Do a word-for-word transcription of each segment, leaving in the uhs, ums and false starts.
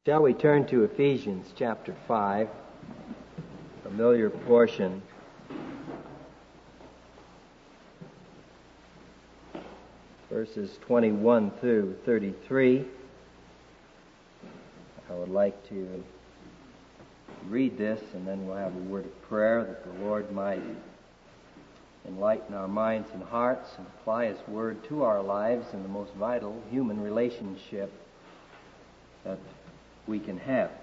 Shall we turn to Ephesians chapter five, familiar portion. Verses twenty-one through thirty-three. I would like to read this, and then we'll have a word of prayer that the Lord might enlighten our minds and hearts and apply His Word to our lives in the most vital human relationship that we can have.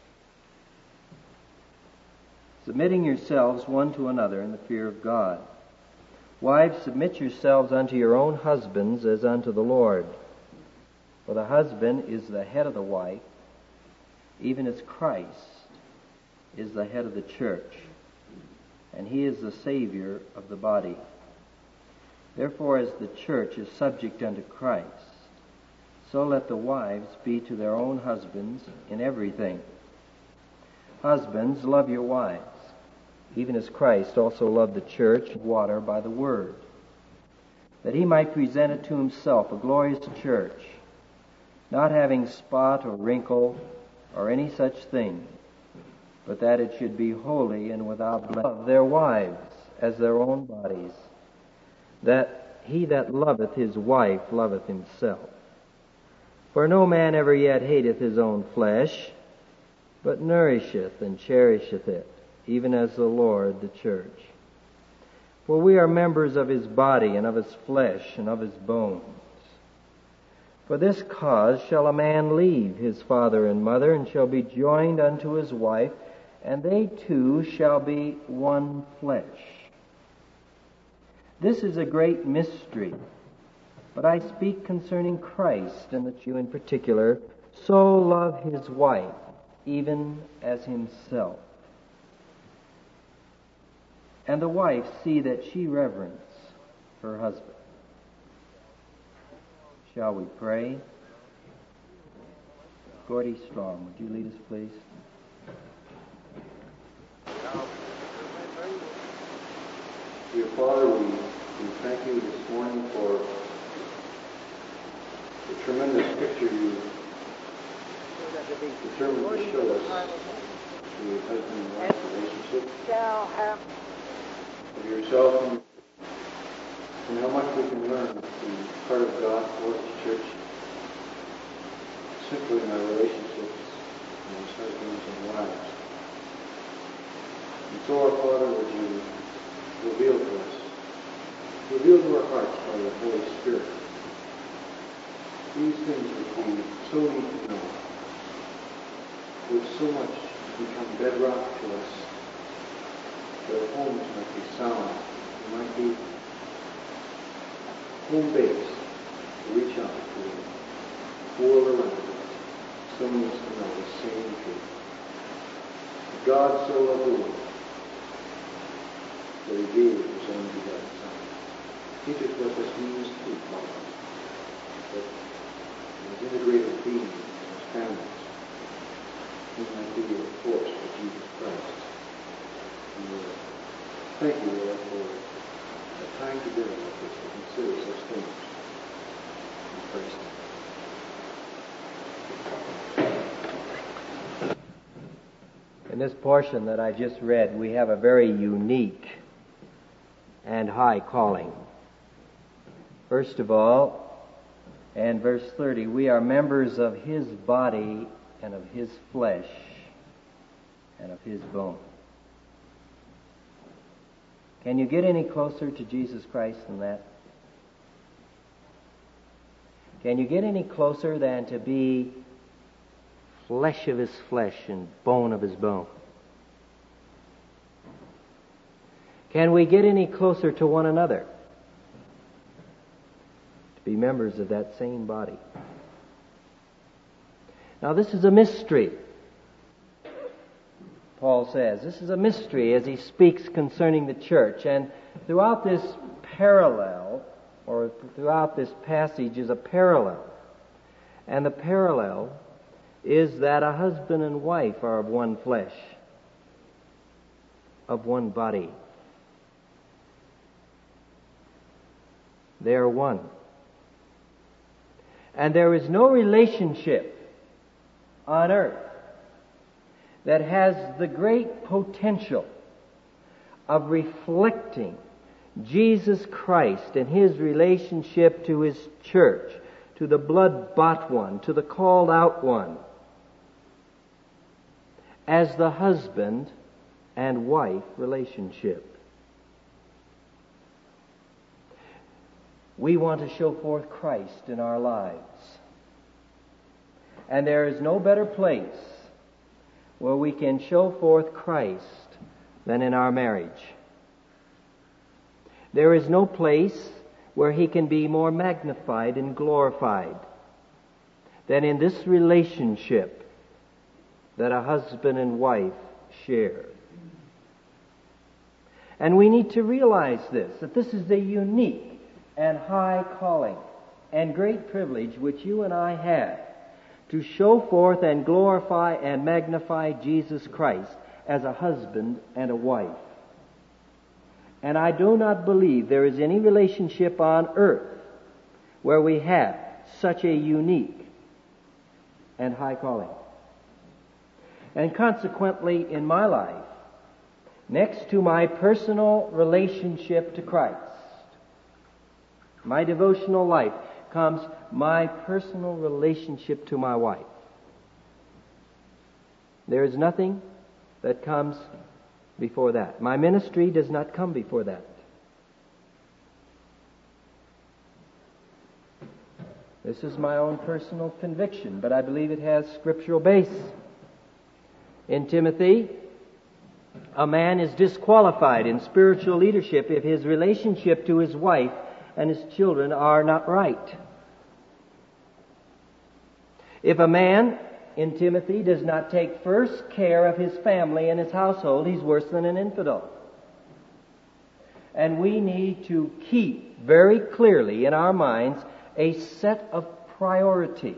Submitting yourselves one to another in the fear of God. Wives, submit yourselves unto your own husbands as unto the Lord. For the husband is the head of the wife, even as Christ is the head of the church, and He is the Savior of the body. Therefore, as the church is subject unto Christ, so let the wives be to their own husbands in everything. Husbands, love your wives, even as Christ also loved the church, water by the word, that He might present it to Himself a glorious church, not having spot or wrinkle or any such thing, but that it should be holy and without blame. Love their wives as their own bodies, that he that loveth his wife loveth himself. For no man ever yet hateth his own flesh, but nourisheth and cherisheth it, even as the Lord the church. For we are members of His body, and of His flesh, and of His bones. For this cause shall a man leave his father and mother, and shall be joined unto his wife, and they two shall be one flesh. This is a great mystery, but I speak concerning Christ, and that you in particular so love His wife, even as Himself. And the wife see that she reverence her husband. Shall we pray? Gordy Strong, would you lead us, please? Dear Father, we, we thank you this morning for the tremendous picture you determined to show us of your husband and wife relationship, of yourself, and, and how much we can learn to be part of God for His church, simply in our relationships as husbands and wives. And so, our Father, would you reveal to us, reveal to our hearts by the Holy Spirit, these things which we so need to know, which so much become bedrock to us, that our homes might be sound, they might be home base to reach out to the world around us. So needs to know the same truth. God so loved the world that He gave His own begotten Son. Teach us what this means to Father, that as integrated beings as families, we might be a force for Jesus Christ. And uh, thank you, Lord, for a time together like this to consider such things. In Christ's name. In this portion that I just read, we have a very unique and high calling. First of all, and verse thirty, we are members of His body and of His flesh and of His bone. Can you get any closer to Jesus Christ than that? Can you get any closer than to be flesh of His flesh and bone of His bone? Can we get any closer to one another? To be members of that same body. Now this is a mystery. Paul says, this is a mystery as he speaks concerning the church. And throughout this parallel, or throughout this passage is a parallel. And the parallel is that a husband and wife are of one flesh, of one body. They are one. And there is no relationship on earth that has the great potential of reflecting Jesus Christ and His relationship to His church, to the blood-bought one, to the called-out one, as the husband and wife relationship. We want to show forth Christ in our lives. And there is no better place where we can show forth Christ than in our marriage. There is no place where He can be more magnified and glorified than in this relationship that a husband and wife share. And we need to realize this, that this is a unique and high calling and great privilege which you and I have, to show forth and glorify and magnify Jesus Christ as a husband and a wife. And I do not believe there is any relationship on earth where we have such a unique and high calling. And consequently, in my life, next to my personal relationship to Christ, my devotional life, comes my personal relationship to my wife. There is nothing that comes before that. My ministry does not come before that. This is my own personal conviction, but I believe it has scriptural base. In Timothy, a man is disqualified in spiritual leadership if his relationship to his wife and his children are not right. If a man in Timothy does not take first care of his family and his household, he's worse than an infidel. And we need to keep very clearly in our minds a set of priority.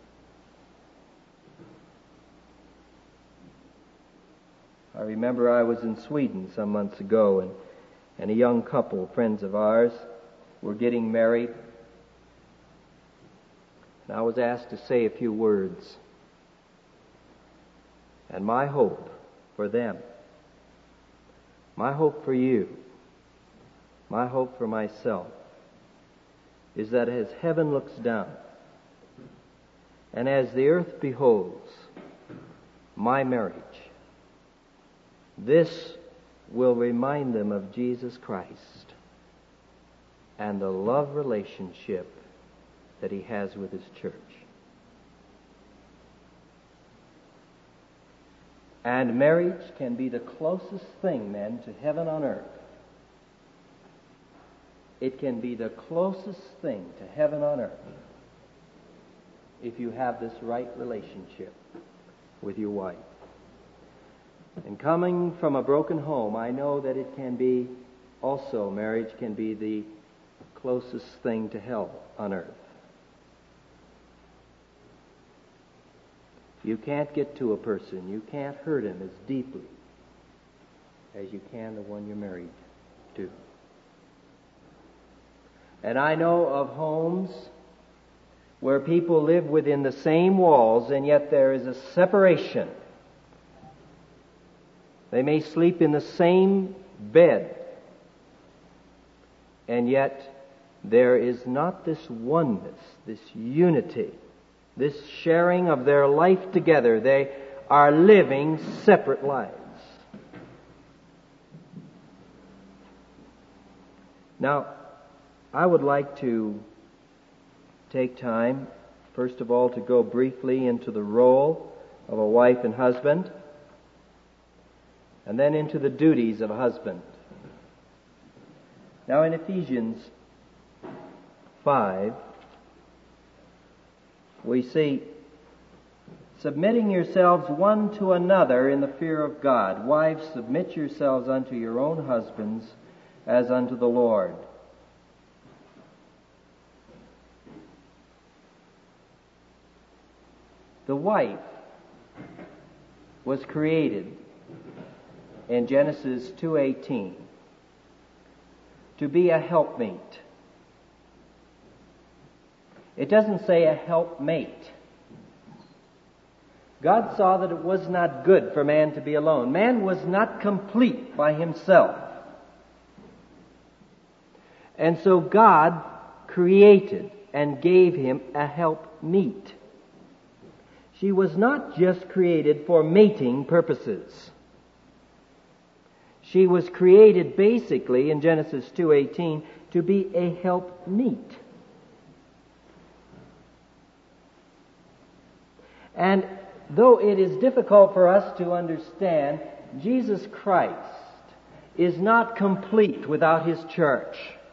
I remember I was in Sweden some months ago, and, and a young couple, friends of ours, were getting married. And I was asked to say a few words. And my hope for them, my hope for you, my hope for myself, is that as heaven looks down, and as the earth beholds my marriage, this will remind them of Jesus Christ and the love relationship that He has with His church. And marriage can be the closest thing, men, to heaven on earth. It can be the closest thing to heaven on earth if you have this right relationship with your wife. And coming from a broken home, I know that it can be also, marriage can be the closest thing to hell on earth. You can't get to a person, you can't hurt him as deeply as you can the one you're married to. And I know of homes where people live within the same walls and yet there is a separation. They may sleep in the same bed, and yet there is not this oneness, this unity, this sharing of their life together. They are living separate lives. Now, I would like to take time, first of all, to go briefly into the role of a wife and husband, and then into the duties of a husband. Now in Ephesians five, we see, submitting yourselves one to another in the fear of God. Wives, submit yourselves unto your own husbands as unto the Lord. The wife was created in Genesis two eighteen to be a helpmate. It doesn't say a helpmate. God saw that it was not good for man to be alone. Man was not complete by himself. And so God created and gave him a helpmeet. She was not just created for mating purposes. She was created basically in Genesis two eighteen to be a helpmeet. And though it is difficult for us to understand, Jesus Christ is not complete without His church.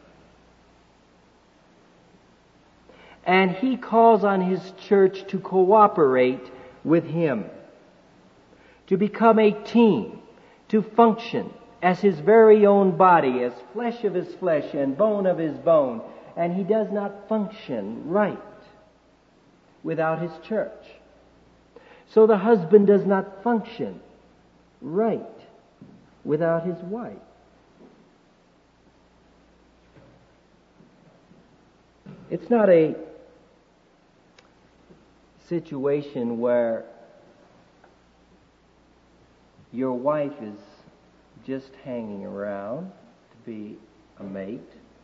And He calls on His church to cooperate with Him, to become a team, to function as His very own body, as flesh of His flesh and bone of His bone. And He does not function right without His church. So the husband does not function right without his wife. It's not a situation where your wife is just hanging around to be a mate,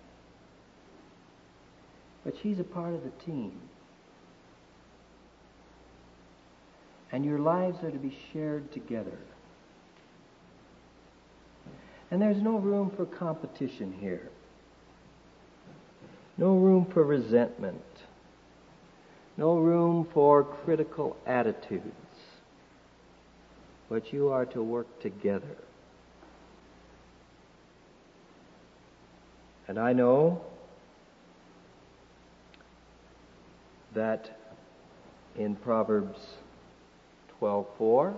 but she's a part of the team. And your lives are to be shared together. And there's no room for competition here. No room for resentment. No room for critical attitudes. But you are to work together. And I know that in Proverbs twelve four,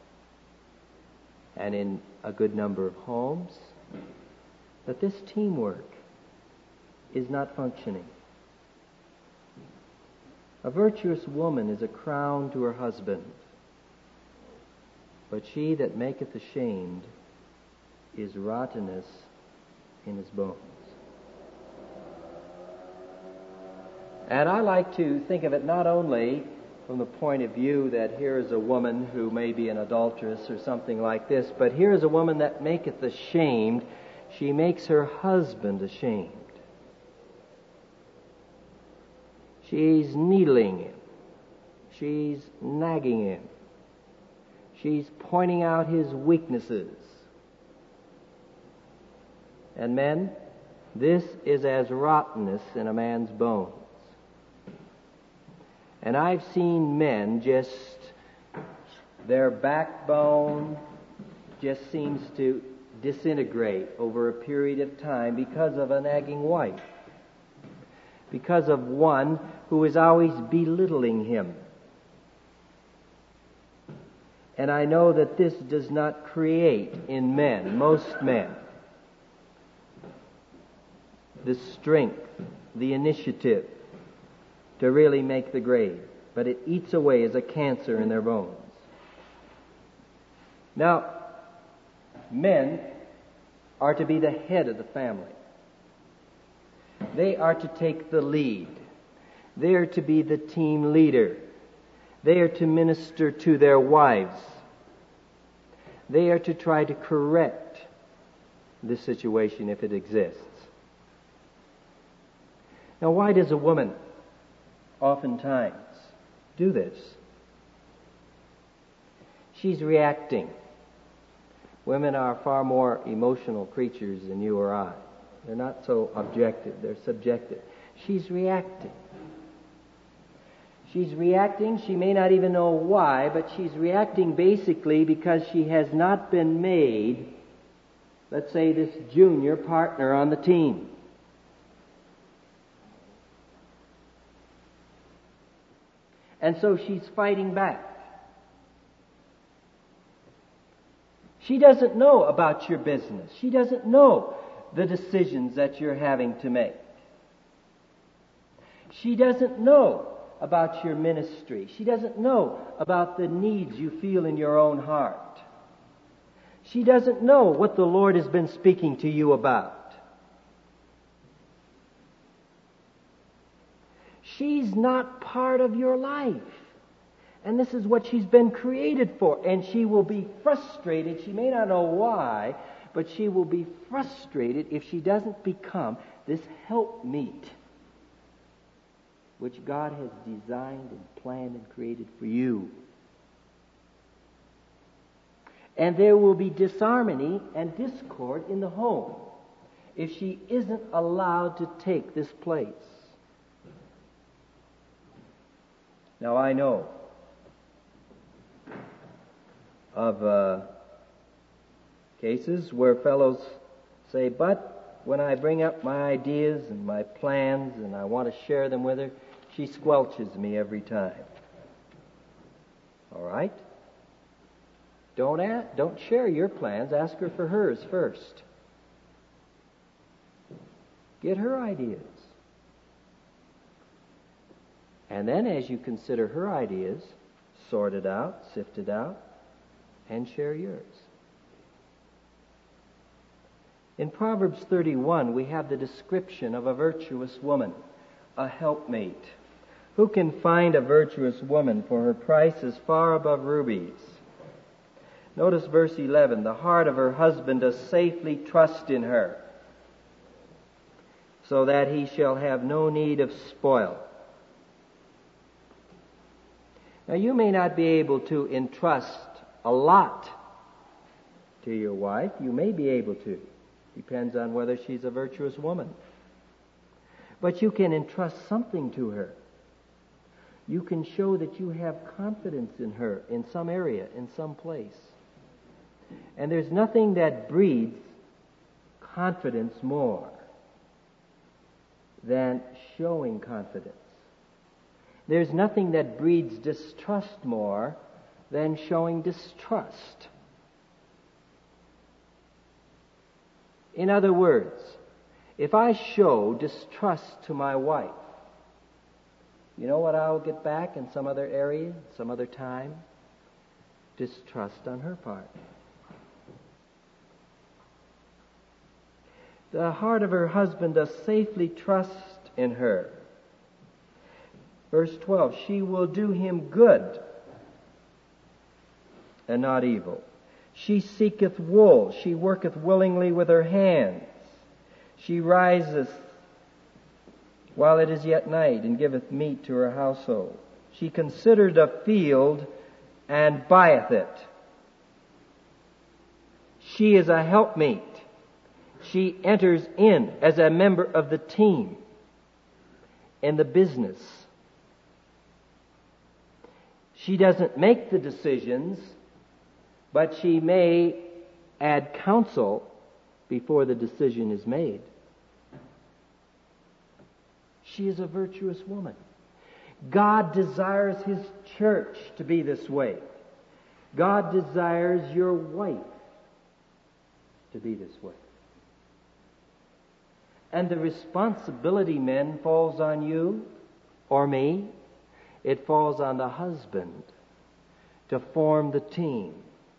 and in a good number of homes, that this teamwork is not functioning. A virtuous woman is a crown to her husband, but she that maketh ashamed is rottenness in his bones. And I like to think of it not only from the point of view that here is a woman who may be an adulteress or something like this, but here is a woman that maketh ashamed. She makes her husband ashamed. She's needling him. She's nagging him. She's pointing out his weaknesses. And men, this is as rottenness in a man's bones. And I've seen men just, their backbone just seems to disintegrate over a period of time because of a nagging wife. Because of one who is always belittling him. And I know that this does not create in men, most men, the strength, the initiative to really make the grade, but it eats away as a cancer in their bones. Now, men are to be the head of the family. They are to take the lead. They are to be the team leader. They are to minister to their wives. They are to try to correct the situation if it exists. Now, why does a woman oftentimes do this? She's reacting. Women are far more emotional creatures than you or I. They're not so objective, they're subjective. She's reacting. She's reacting, she may not even know why, but she's reacting basically because she has not been made, let's say, this junior partner on the team. And so she's fighting back. She doesn't know about your business. She doesn't know the decisions that you're having to make. She doesn't know about your ministry. She doesn't know about the needs you feel in your own heart. She doesn't know what the Lord has been speaking to you about. She's not part of your life. And this is what she's been created for. And she will be frustrated. She may not know why, but she will be frustrated if she doesn't become this helpmeet which God has designed and planned and created for you. And there will be disharmony and discord in the home if she isn't allowed to take this place. Now I know of uh, cases where fellows say, but when I bring up my ideas and my plans and I want to share them with her, she squelches me every time. All right? Don't ask, don't share your plans. Ask her for hers first. Get her ideas. And then as you consider her ideas, sort it out, sift it out, and share yours. In Proverbs thirty-one, we have the description of a virtuous woman, a helpmate. Who can find a virtuous woman? For her price is far above rubies. Notice verse eleven. The heart of her husband does safely trust in her, so that he shall have no need of spoil. Now you may not be able to entrust a lot to your wife. You may be able to. Depends on whether she's a virtuous woman. But you can entrust something to her. You can show that you have confidence in her in some area, in some place. And there's nothing that breeds confidence more than showing confidence. There's nothing that breeds distrust more than showing distrust. In other words, if I show distrust to my wife, you know what I'll get back in some other area, some other time? Distrust on her part. The heart of her husband does safely trust in her. Verse twelve, she will do him good and not evil. She seeketh wool, she worketh willingly with her hands. She riseth while it is yet night, and giveth meat to her household. She considereth a field and buyeth it. She is a helpmeet. She enters in as a member of the team in the business. She doesn't make the decisions, but she may add counsel before the decision is made. She is a virtuous woman. God desires His church to be this way. God desires your wife to be this way. And the responsibility, men, falls on you or me. It falls on the husband to form the team,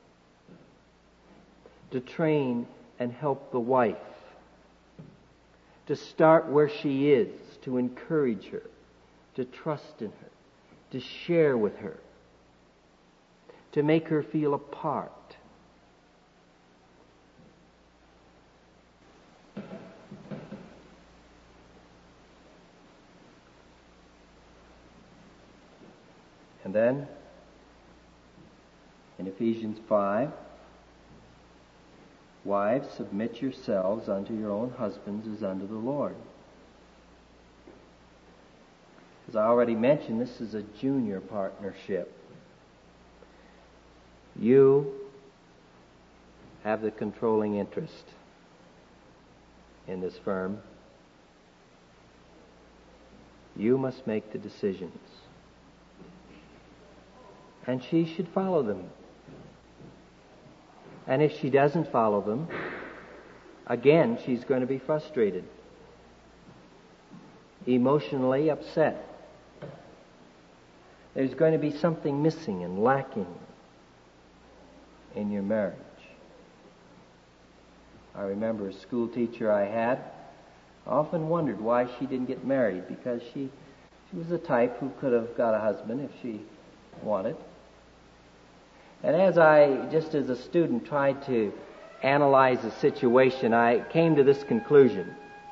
to train and help the wife, to start where she is, to encourage her, to trust in her, to share with her, to make her feel a part. And then, in Ephesians five, wives, submit yourselves unto your own husbands as unto the Lord. As I already mentioned, this is a junior partnership. You have the controlling interest in this firm. You must make the decisions. And she should follow them. And if she doesn't follow them, again, she's going to be frustrated, emotionally upset. There's going to be something missing and lacking in your marriage. I remember a school teacher I had. I often wondered why she didn't get married, because she, she was the type who could have got a husband if she wanted. And as I, just as a student, tried to analyze the situation, I came to this conclusion.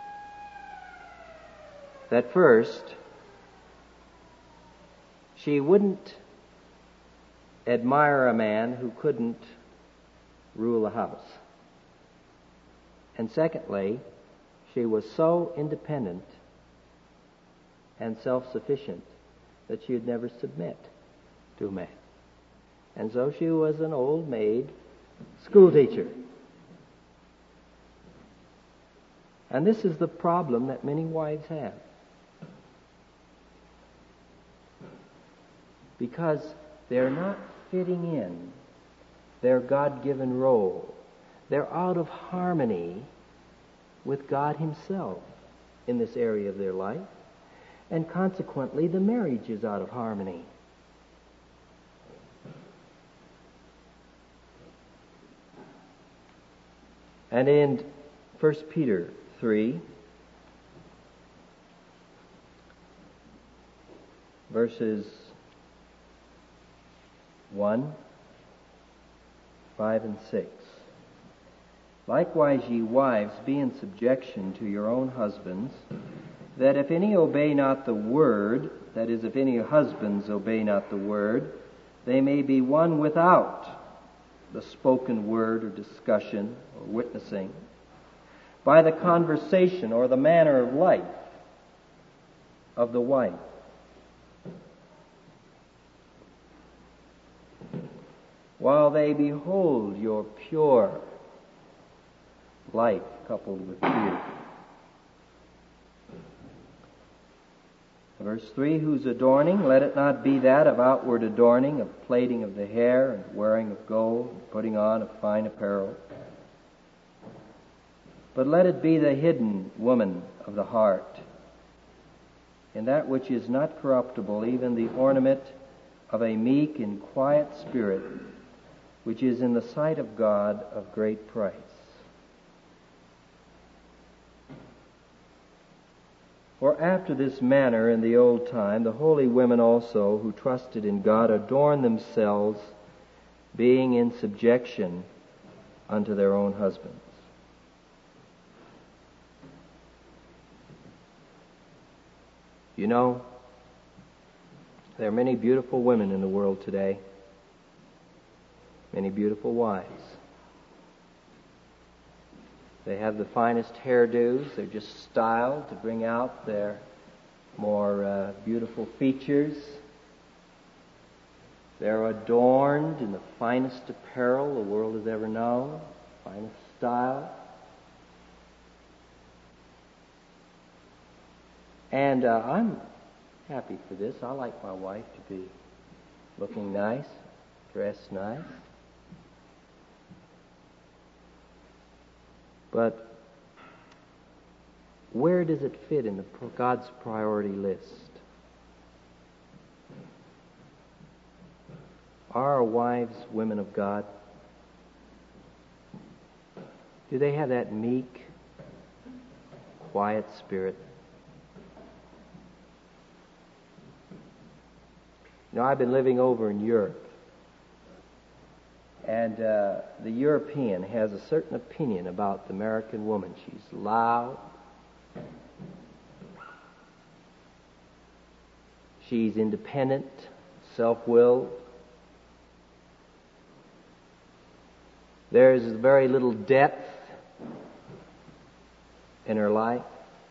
That first, she wouldn't admire a man who couldn't rule a house. And secondly, she was so independent and self-sufficient that she would never submit to a man. And so she was an old maid schoolteacher. And this is the problem that many wives have. Because they're not fitting in their God-given role. They're out of harmony with God Himself in this area of their life. And consequently, the marriage is out of harmony. And in First Peter three, verses one, five, and six. Likewise, ye wives, be in subjection to your own husbands, that if any obey not the word, that is, if any husbands obey not the word, they may be won without the spoken word or discussion or witnessing, by the conversation or the manner of life of the wife. While they behold your pure life coupled with fear. Verse three, whose adorning, let it not be that of outward adorning, of plaiting of the hair, and wearing of gold, putting on of fine apparel. But let it be the hidden woman of the heart, in that which is not corruptible, even the ornament of a meek and quiet spirit, which is in the sight of God of great price. For after this manner in the old time, the holy women also, who trusted in God, adorned themselves, being in subjection unto their own husbands. You know, there are many beautiful women in the world today, many beautiful wives. They have the finest hairdos. They're just styled to bring out their more uh, beautiful features. They're adorned in the finest apparel the world has ever known, finest style. And uh, I'm happy for this. I like my wife to be looking nice, dressed nice. But where does it fit in the God's priority list? Are our wives women of God? Do they have that meek, quiet spirit? You know, I've been living over in Europe. And uh, the European has a certain opinion about the American woman. She's loud. She's independent, self-willed. There's very little depth in her life.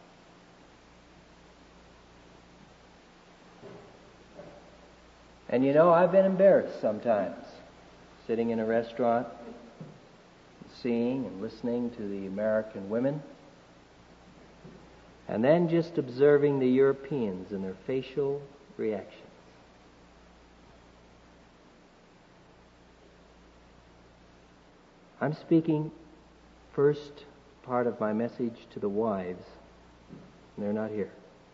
And you know, I've been embarrassed sometimes. Sitting in a restaurant, seeing and listening to the American women, and then just observing the Europeans and their facial reactions. I'm speaking first part of my message to the wives, and they're not here.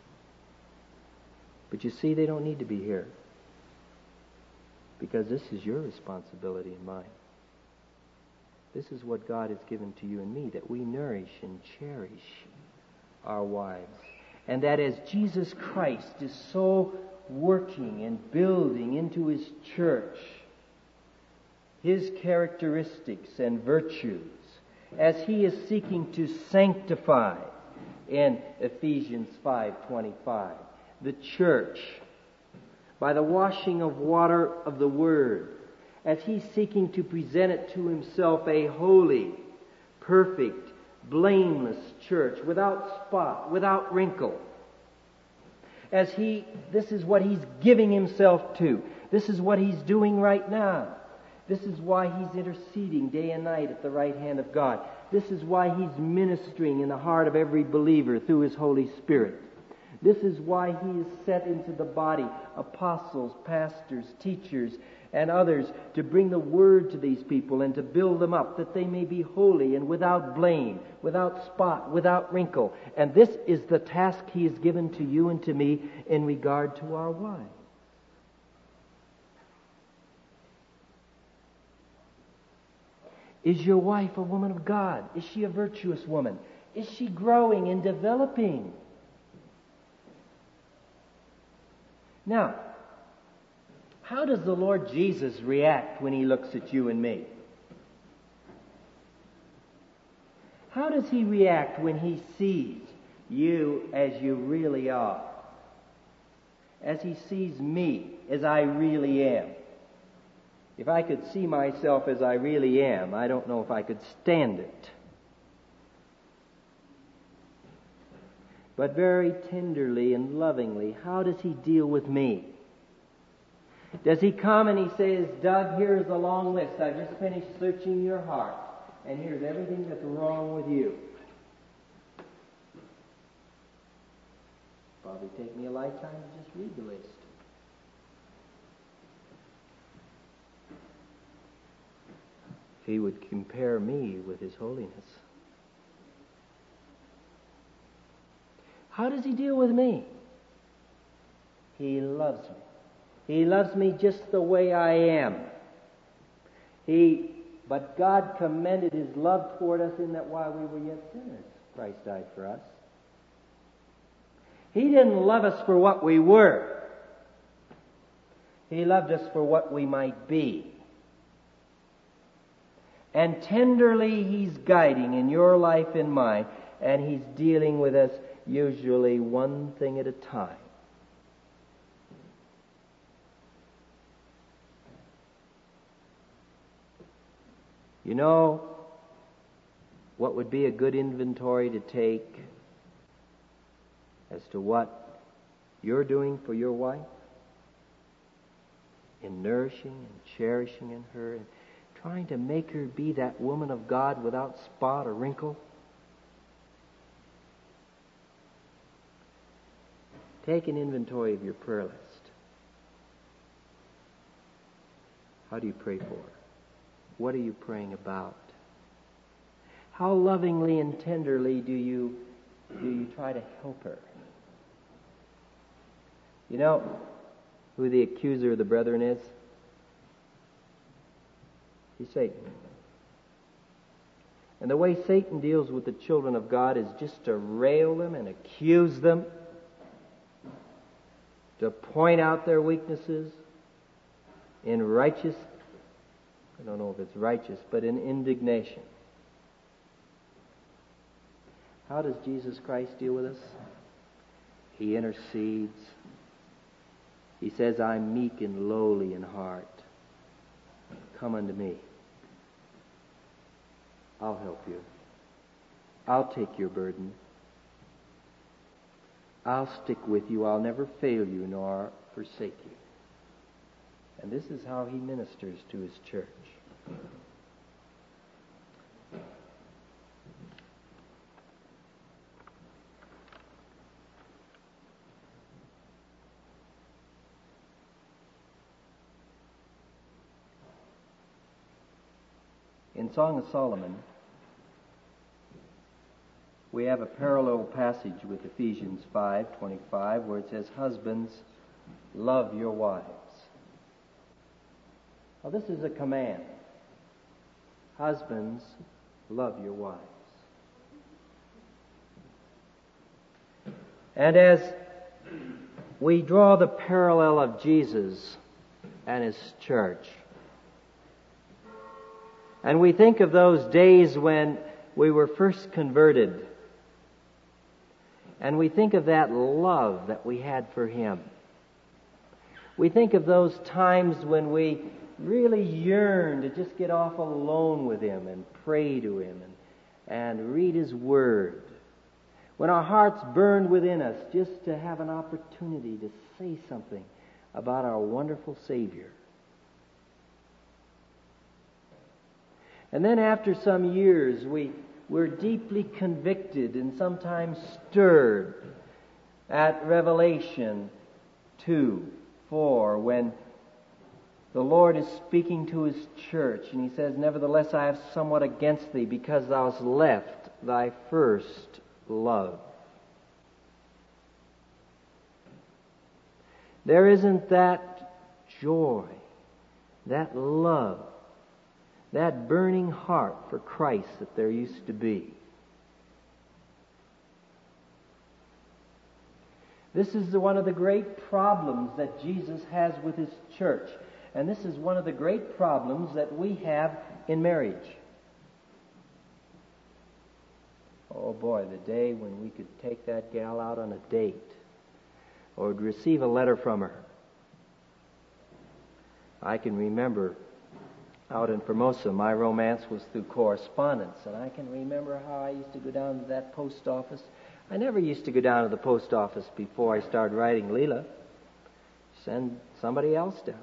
But you see, they don't need to be here. Because this is your responsibility and mine. This is what God has given to you and me, that we nourish and cherish our wives. And that as Jesus Christ is so working and building into His church His characteristics and virtues, as He is seeking to sanctify in Ephesians five twenty-five the church by the washing of water of the Word, as He's seeking to present it to Himself a holy, perfect, blameless church, without spot, without wrinkle. As He, this is what He's giving Himself to. This is what He's doing right now. This is why He's interceding day and night at the right hand of God. This is why He's ministering in the heart of every believer through His Holy Spirit. This is why He has set into the body apostles, pastors, teachers, and others to bring the Word to these people and to build them up, that they may be holy and without blame, without spot, without wrinkle. And this is the task He has given to you and to me in regard to our wives. Is your wife a woman of God? Is she a virtuous woman? Is she growing and developing? Now, how does the Lord Jesus react when He looks at you and me? How does He react when He sees you as you really are? As He sees me as I really am? If I could see myself as I really am, I don't know if I could stand it. But very tenderly and lovingly, how does He deal with me? Does He come and He says, Doug, here's a long list. I've just finished searching your heart, and here's everything that's wrong with you. Probably take me a lifetime to just read the list. He would compare me with His holiness. How does He deal with me? He loves me. He loves me just the way I am. He, but God commended His love toward us in that while we were yet sinners, Christ died for us. He didn't love us for what we were. He loved us for what we might be. And tenderly He's guiding in your life and mine, and He's dealing with us usually one thing at a time. You know what would be a good inventory to take as to what you're doing for your wife? In nourishing and cherishing in her and trying to make her be that woman of God without spot or wrinkle? Take an inventory of your prayer list. How do you pray for her? What are you praying about? How lovingly and tenderly do you do you try to help her? You know who the accuser of the brethren is? He's Satan. And the way Satan deals with the children of God is just to rail them and accuse them, to point out their weaknesses in righteous, I don't know if it's righteous, but in indignation. How does Jesus Christ deal with us? He intercedes. He says, I'm meek and lowly in heart. Come unto me. I'll help you. I'll take your burden. I'll stick with you. I'll never fail you nor forsake you. And this is how He ministers to His church. In Song of Solomon, we have a parallel passage with Ephesians five twenty-five where it says, Husbands, love your wives. Now this is a command. Husbands, love your wives. And as we draw the parallel of Jesus and His church. And we think of those days when we were first converted. And we think of that love that we had for Him. We think of those times when we really yearned to just get off alone with Him and pray to Him and, and read His Word. When our hearts burned within us just to have an opportunity to say something about our wonderful Savior. And then after some years, we were deeply convicted and sometimes stirred at Revelation two, four, when the Lord is speaking to His church, and He says, "Nevertheless, I have somewhat against thee, because thou hast left thy first love." There isn't that joy, that love, that burning heart for Christ that there used to be. This is one of the great problems that Jesus has with His church. And this is one of the great problems that we have in marriage. Oh boy, the day when we could take that gal out on a date or would receive a letter from her. I can remember out in Formosa, my romance was through correspondence, and I can remember how I used to go down to that post office. I never used to go down to the post office before I started writing Leela. Send somebody else down.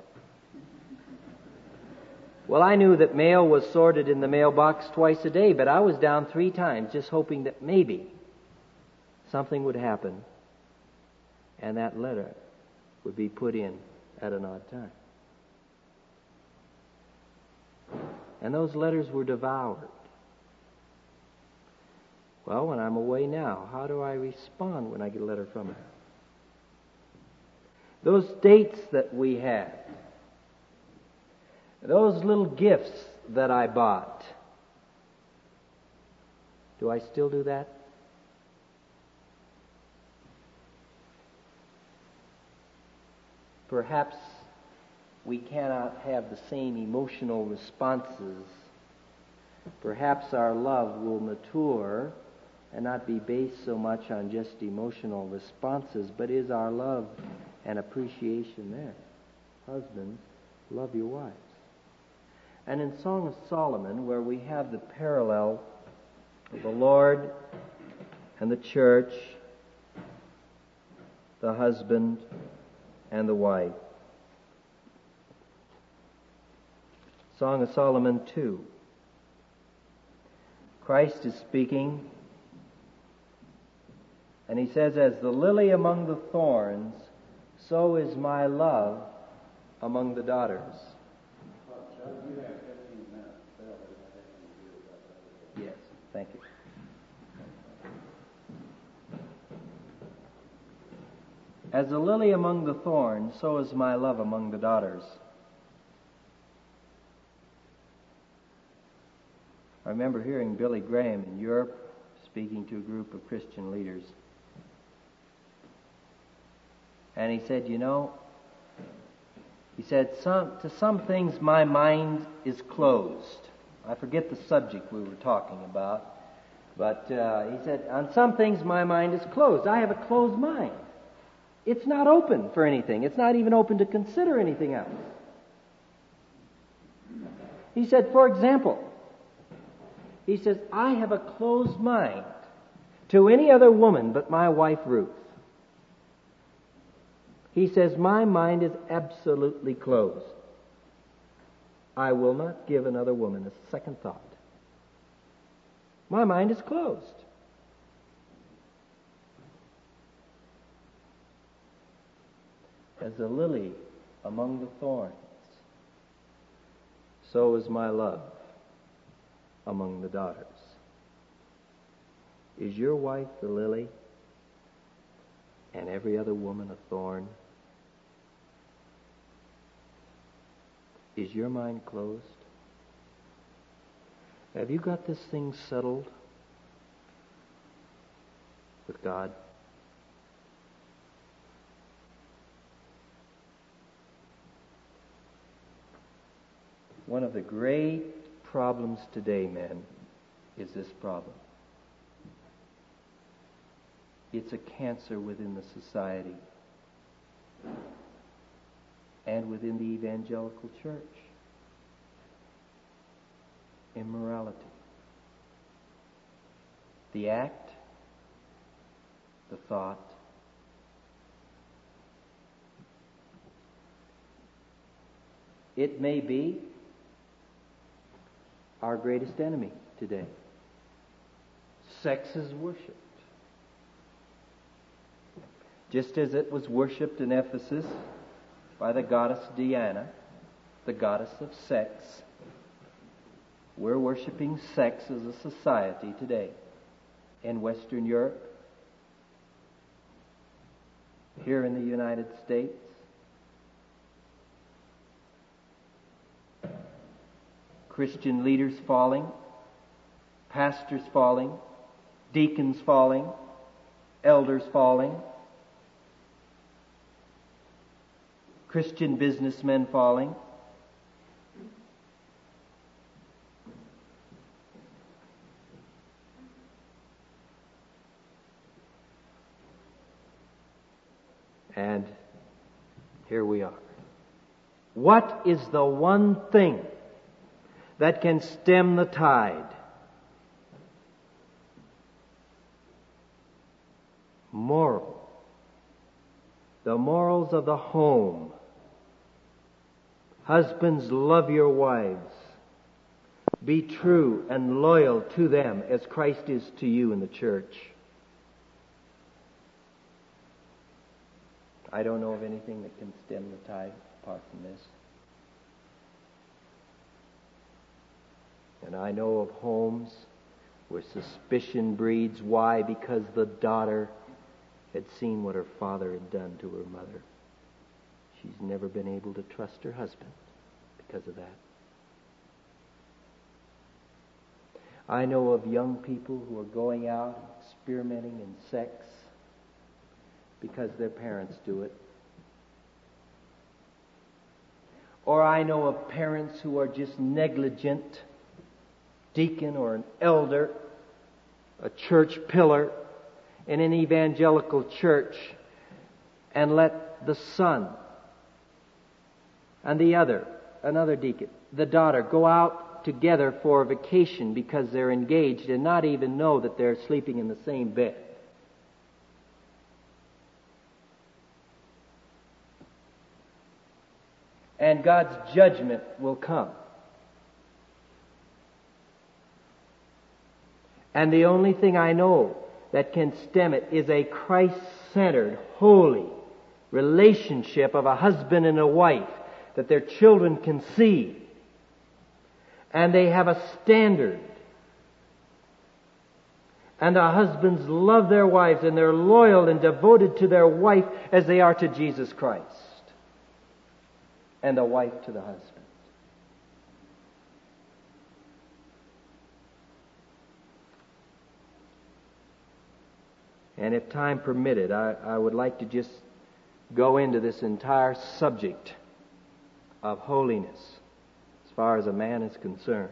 Well, I knew that mail was sorted in the mailbox twice a day, but I was down three times just hoping that maybe something would happen and that letter would be put in at an odd time. And those letters were devoured. Well, when I'm away now, how do I respond when I get a letter from her? Those dates that we had, those little gifts that I bought, do I still do that? Perhaps we cannot have the same emotional responses. Perhaps our love will mature and not be based so much on just emotional responses, but is our love and appreciation there? Husbands, love your wives. And in Song of Solomon, where we have the parallel of the Lord and the church, the husband and the wife. Song of Solomon two. Christ is speaking, and He says, "As the lily among the thorns, so is my love among the daughters." Yes, thank you. As the lily among the thorns, so is my love among the daughters. I remember hearing Billy Graham in Europe speaking to a group of Christian leaders. And he said, you know, he said, some, to some things my mind is closed. I forget the subject we were talking about. But uh, he said, on some things my mind is closed. I have a closed mind. It's not open for anything. It's not even open to consider anything else. He said, for example, he says, I have a closed mind to any other woman but my wife Ruth. He says, my mind is absolutely closed. I will not give another woman a second thought. My mind is closed. As a lily among the thorns, so is my love among the daughters. Is your wife the lily and every other woman a thorn? Is your mind closed? Have you got this thing settled with God? One of the great problems today, men, is this problem. It's a cancer within the society and within the evangelical church. Immorality. The act, the thought, it may be our greatest enemy today. Sex is worshipped. Just as it was worshipped in Ephesus by the goddess Diana, the goddess of sex, we're worshiping sex as a society today in Western Europe, here in the United States. Christian leaders falling, pastors falling, deacons falling, elders falling, Christian businessmen falling. And here we are. What is the one thing that can stem the tide? Moral. The morals of the home. Husbands, love your wives. Be true and loyal to them as Christ is to you in the church. I don't know of anything that can stem the tide apart from this. And I know of homes where suspicion breeds. Why? Because the daughter had seen what her father had done to her mother. She's never been able to trust her husband because of that. I know of young people who are going out and experimenting in sex because their parents do it. Or I know of parents who are just negligent, deacon or an elder, a church pillar in an evangelical church, and let the son and the other, another deacon, the daughter, go out together for a vacation because they're engaged and not even know that they're sleeping in the same bed. And God's judgment will come. And the only thing I know that can stem it is a Christ-centered, holy relationship of a husband and a wife that their children can see. And they have a standard. And the husbands love their wives and they're loyal and devoted to their wife as they are to Jesus Christ. And the wife to the husband. And if time permitted, I, I would like to just go into this entire subject of holiness as far as a man is concerned.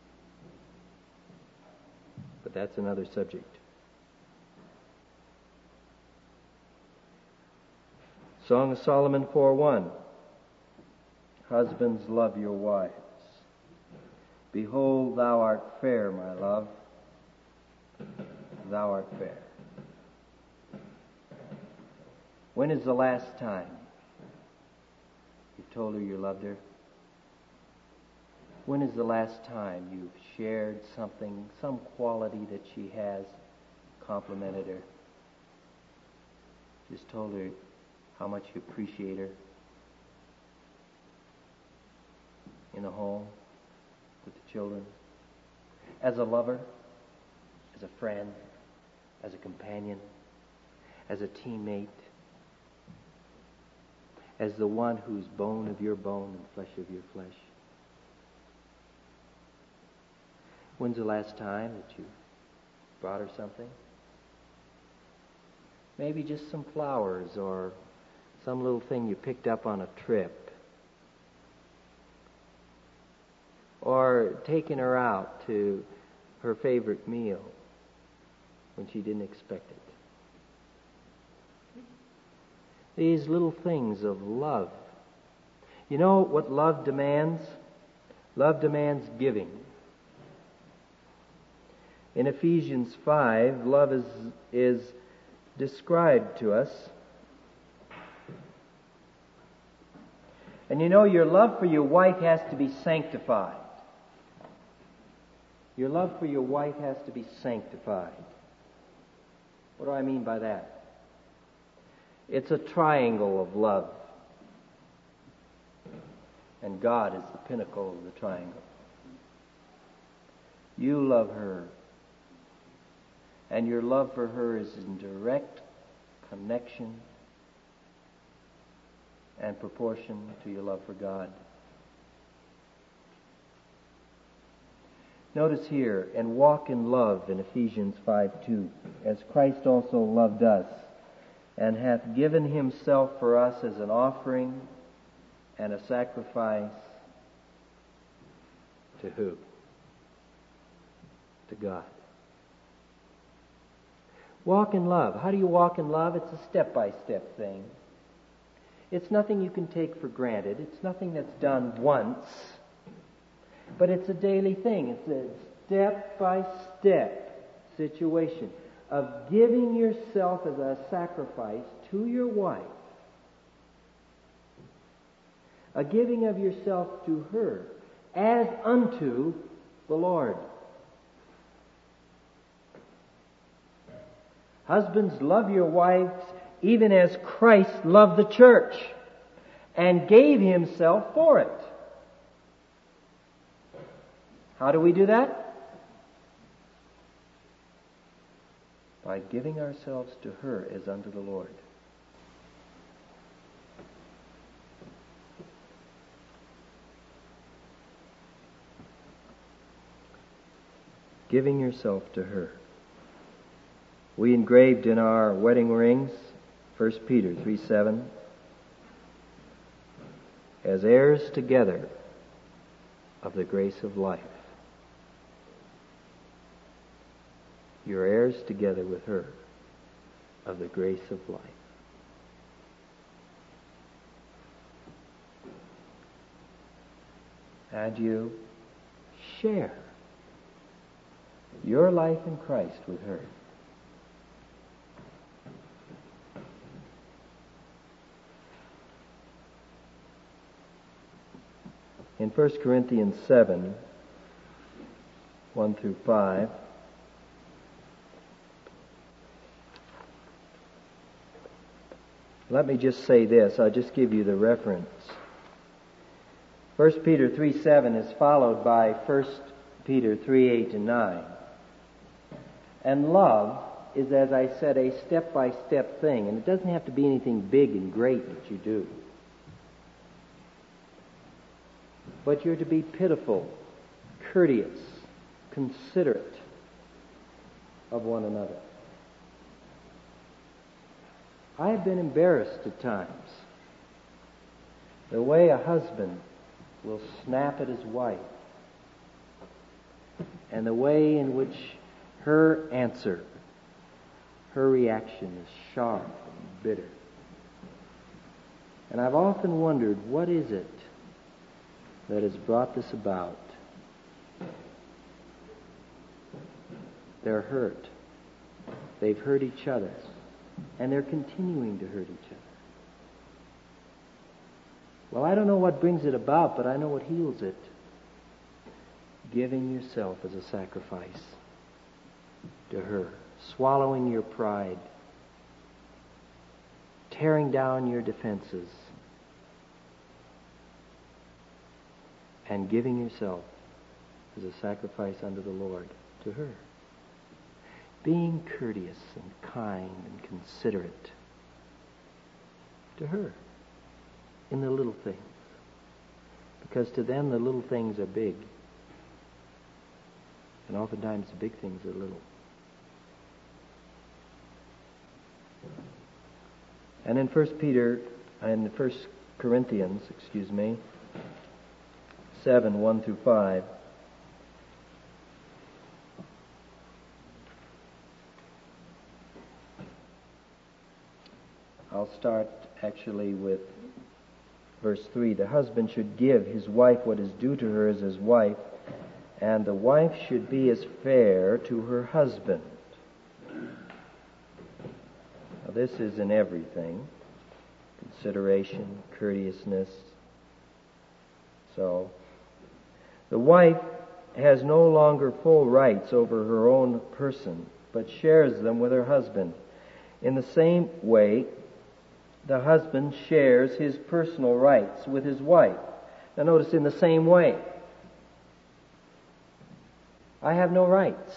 But that's another subject. Song of Solomon four one. Husbands, love your wives. Behold, thou art fair, my love. Thou art fair. When is the last time you told her you loved her? When is the last time you've shared something, some quality that she has, complimented her? Just told her how much you appreciate her? In the home, with the children, as a lover, as a friend, as a companion, as a teammate, as the one who's bone of your bone and flesh of your flesh. When's the last time that you brought her something? Maybe just some flowers or some little thing you picked up on a trip. or taking her out to her favorite meal when she didn't expect it. These little things of love. You know what love demands? Love demands giving. In Ephesians five, love is, is described to us. And you know, your love for your wife has to be sanctified. Your love for your wife has to be sanctified. What do I mean by that? It's a triangle of love. And God is the pinnacle of the triangle. You love her. And your love for her is in direct connection and proportion to your love for God. Notice here, and walk in love in Ephesians five two, as Christ also loved us, and hath given himself for us as an offering and a sacrifice to who? To God. Walk in love. How do you walk in love? It's a step-by-step thing. It's nothing you can take for granted. It's nothing that's done once. But it's a daily thing. It's a step-by-step situation of giving yourself as a sacrifice to your wife. A giving of yourself to her as unto the Lord. Husbands, love your wives even as Christ loved the church and gave himself for it. How do we do that? By giving ourselves to her as unto the Lord. Giving yourself to her. We engraved in our wedding rings, First Peter three seven, as heirs together of the grace of life. You're heirs together with her of the grace of life. And you share your life in Christ with her. In First Corinthians seven, one through five, let me just say this. I'll just give you the reference. First Peter three seven is followed by First Peter three eight and nine. And love is, as I said, a step-by-step thing. And it doesn't have to be anything big and great that you do. But you're to be pitiful, courteous, considerate of one another. I have been embarrassed at times. The way a husband will snap at his wife, and the way in which her answer, her reaction is sharp and bitter. And I've often wondered, what is it that has brought this about? They're hurt. They've hurt each other. And they're continuing to hurt each other. Well, I don't know what brings it about, but I know what heals it. Giving yourself as a sacrifice to her. Swallowing your pride. Tearing down your defenses. And giving yourself as a sacrifice unto the Lord to her. Being courteous and kind and considerate to her in the little things. Because to them the little things are big. And oftentimes the big things are little. And in First Peter, and First Corinthians, excuse me, seven, one through five. I'll start actually with verse three. The husband should give his wife what is due to her as his wife, and the wife should be as fair to her husband. Now, this is in everything. Consideration, courteousness. So, the wife has no longer full rights over her own person, but shares them with her husband. In the same way, the husband shares his personal rights with his wife. Now notice, in the same way. I have no rights.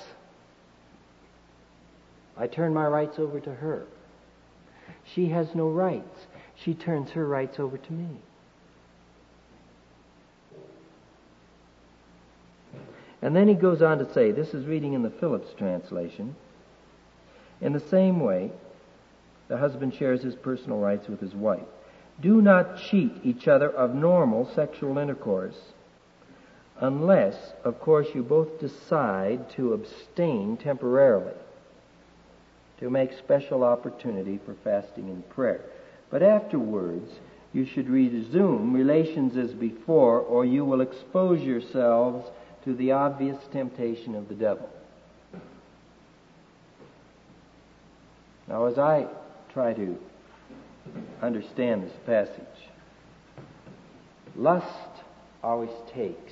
I turn my rights over to her. She has no rights. She turns her rights over to me. And then he goes on to say, this is reading in the Phillips translation, in the same way, the husband shares his personal rights with his wife. Do not cheat each other of normal sexual intercourse, unless, of course, you both decide to abstain temporarily, to make special opportunity for fasting and prayer. But afterwards, you should resume relations as before, or you will expose yourselves to the obvious temptation of the devil. Now, as I try to understand this passage, lust always takes.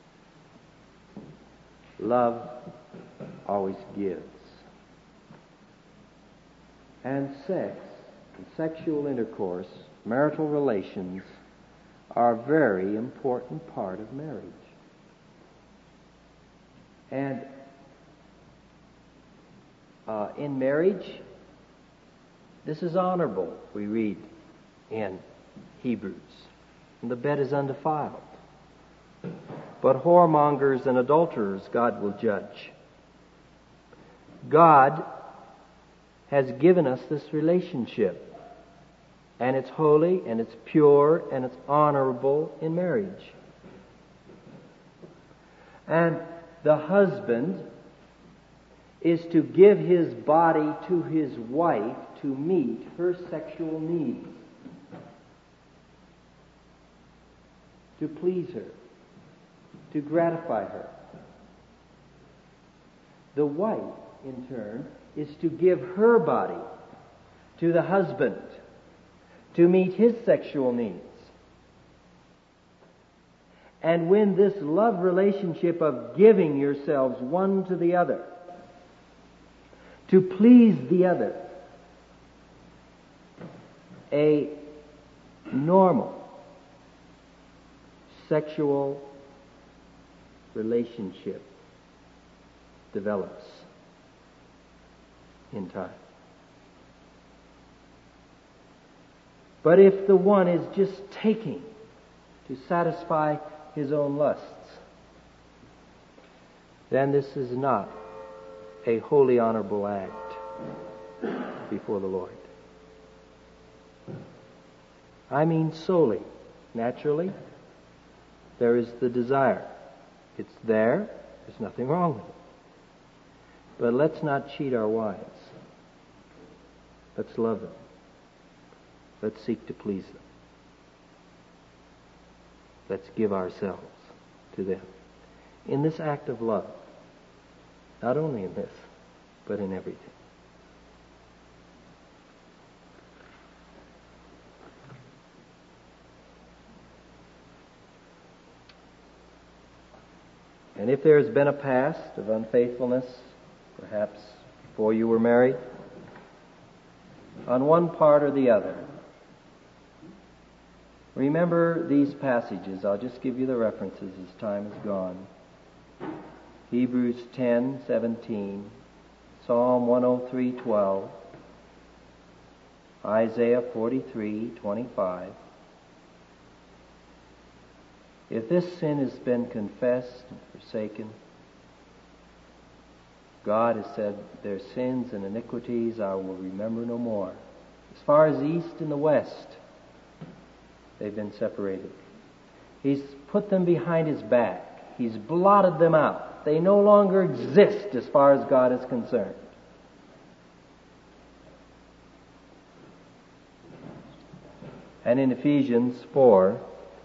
Love always gives. And sex and sexual intercourse, marital relations, are a very important part of marriage. And uh, in marriage, this is honorable, we read in Hebrews. And the bed is undefiled. But whoremongers and adulterers God will judge. God has given us this relationship. And it's holy, and it's pure, and it's honorable in marriage. And the husband is to give his body to his wife to meet her sexual needs, to please her, to gratify her. The wife, in turn, is to give her body to the husband to meet his sexual needs. And when this love relationship of giving yourselves one to the other, to please the other, a normal sexual relationship develops in time. But if the one is just taking to satisfy his own lusts, then this is not a holy, honorable act before the Lord. I mean solely, naturally, there is the desire. It's there. There's nothing wrong with it. But let's not cheat our wives. Let's love them. Let's seek to please them. Let's give ourselves to them. In this act of love, not only in this, but in everything. And if there has been a past of unfaithfulness, perhaps before you were married, on one part or the other, remember these passages. I'll just give you the references as time is gone. Hebrews ten seventeen, Psalm one oh three twelve, Isaiah forty-three twenty-five. If this sin has been confessed and forsaken, God has said, their sins and iniquities I will remember no more. As far as the east and the west, they've been separated. He's put them behind his back. He's blotted them out. They no longer exist as far as God is concerned. And in Ephesians four,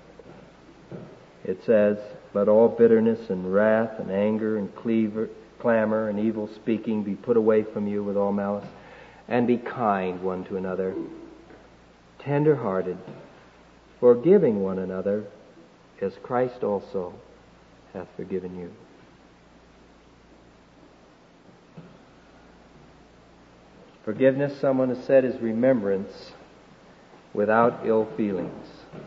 it says, "Let all bitterness and wrath and anger and cleaver, clamor and evil speaking be put away from you with all malice, and be kind one to another, tender-hearted, forgiving one another, as Christ also hath forgiven you." Forgiveness, someone has said, is remembrance without ill feelings.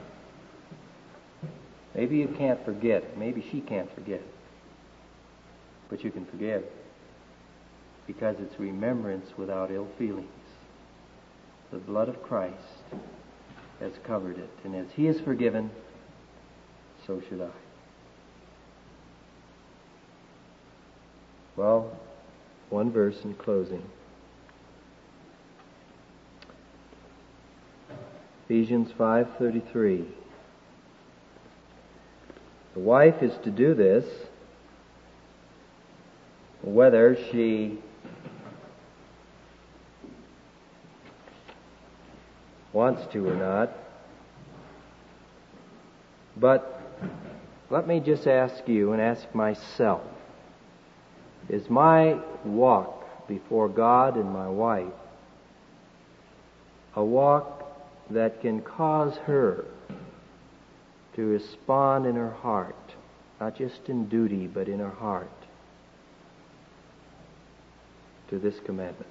Maybe you can't forget. Maybe she can't forget. But you can forgive. Because it's remembrance without ill feelings. The blood of Christ has covered it. And as He is forgiven, so should I. Well, one verse in closing. Ephesians five thirty-three. The wife is to do this whether she wants to or not. But let me just ask you and ask myself, is my walk before God and my wife a walk that can cause her to respond in her heart, not just in duty, but in her heart, to this commandment?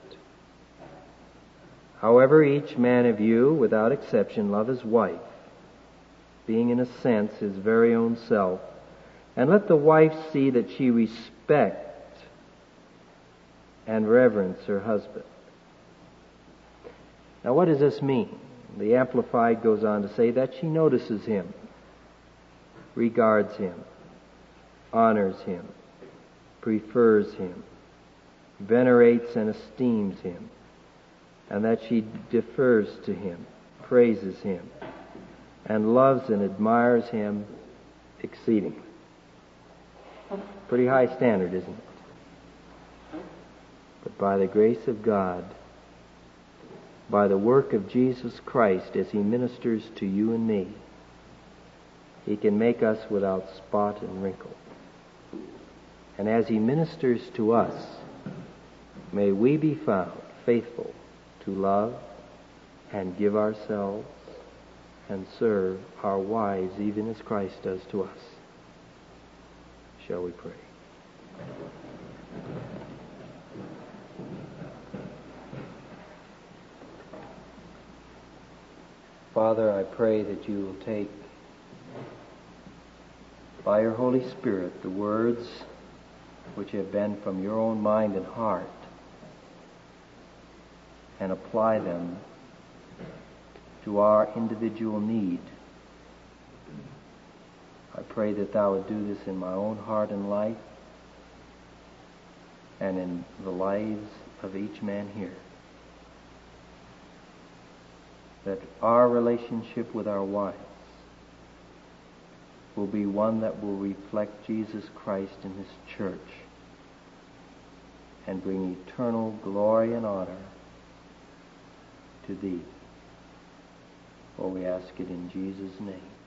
However, each man of you, without exception, love his wife, being in a sense his very own self, and let the wife see that she respect and reverence her husband. Now, what does this mean? The Amplified goes on to say that she notices him, regards him, honors him, prefers him, venerates and esteems him, and that she defers to him, praises him, and loves and admires him exceedingly. Pretty high standard, isn't it? But by the grace of God, by the work of Jesus Christ as He ministers to you and me, He can make us without spot and wrinkle. And as He ministers to us, may we be found faithful to love and give ourselves and serve our wives even as Christ does to us. Shall we pray? Father, I pray that you will take, by your Holy Spirit, the words which have been from your own mind and heart, and apply them to our individual need. I pray that thou would do this in my own heart and life, and in the lives of each man here. That our relationship with our wives will be one that will reflect Jesus Christ in His church and bring eternal glory and honor to Thee. For we ask it in Jesus' name.